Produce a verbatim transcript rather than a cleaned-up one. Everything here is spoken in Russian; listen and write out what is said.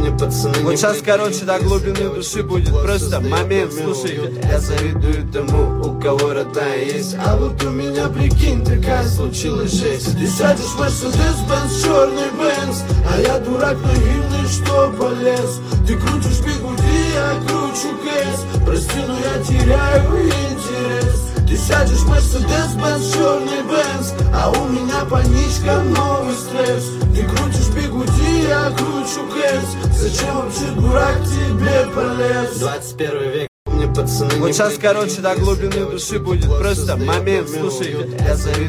мне пацаны. Вот сейчас, короче, до глубины души будет просто момент, слушайте. Я завидую тому, у кого родная есть, а вот у меня, прикинь, такая случилась жесть. Ты сядешь в Мерседес-Бенц, черный Бенц, а я дурак наивный, что полез. Ты крутишь бигуди, я кручу кейс. Прости, но я теряю интерес. Ты сядешь в Мерседес-Бенц, черный Бенц, а у меня паничка, новый стресс. Ты крутишь бигуди, я кручу кейс. Зачем вообще, дурак, тебе полез? двадцать первый век. Мне пацаны. Вот сейчас, короче, до глубины души будет просто момент, слушайте. Я завидую